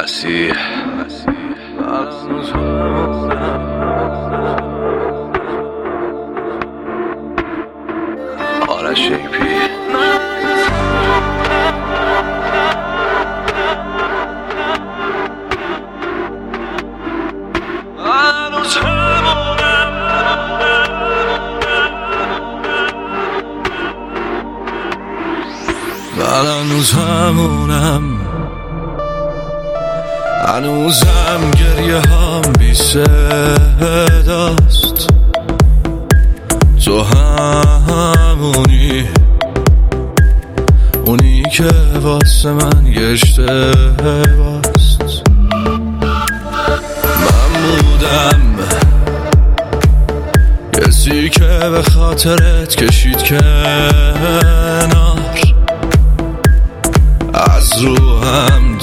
مسیح آرش شیپی من هنوز همونم، هنوزم گریه هم بی صداست. تو همونی، اونی که واسه من یه اشتباست. من بودم کسی که به خاطرت کشید کنار، از رو حمد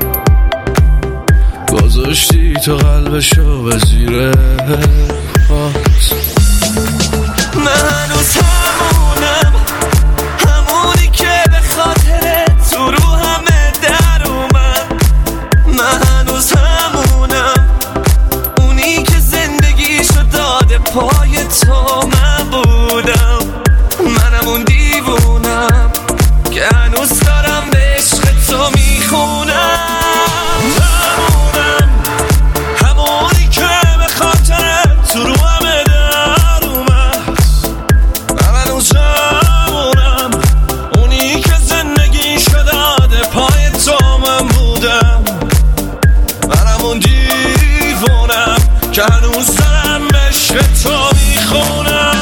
گذاشتی تو قلبشو به زیر پات. من هنوز همونم، همونی که به خاطرت تو رو همه در اومد. من هنوز همونم، اونی که زندگیشو داده پای تو. من بودم، منم اون دیوونم که هنوز دارم به عشق تو میخونم. همونم، همونی که به خاطرت تو رو همه در اومد. من هنوز همونم، اونی که زندگیشو داده پای تو. من بودم، منم اون دیوونم که هنوز دارم به عشق تو میخونم.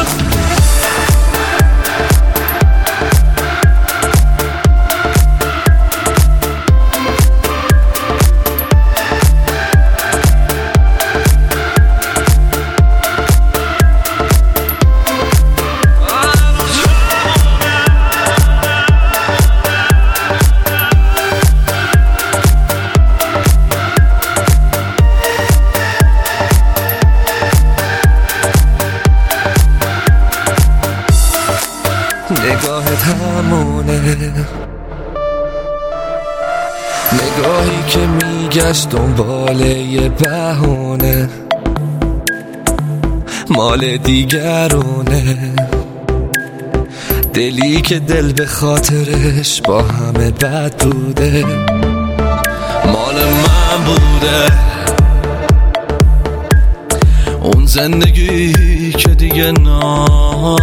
نگاهت همونه، نگاهی که میگشت دنبال یه بهونه، مال دیگرونه. دلی که دل به خاطرش با همه بد بوده، مال من بوده. اون زندگی که دیگه نامونده،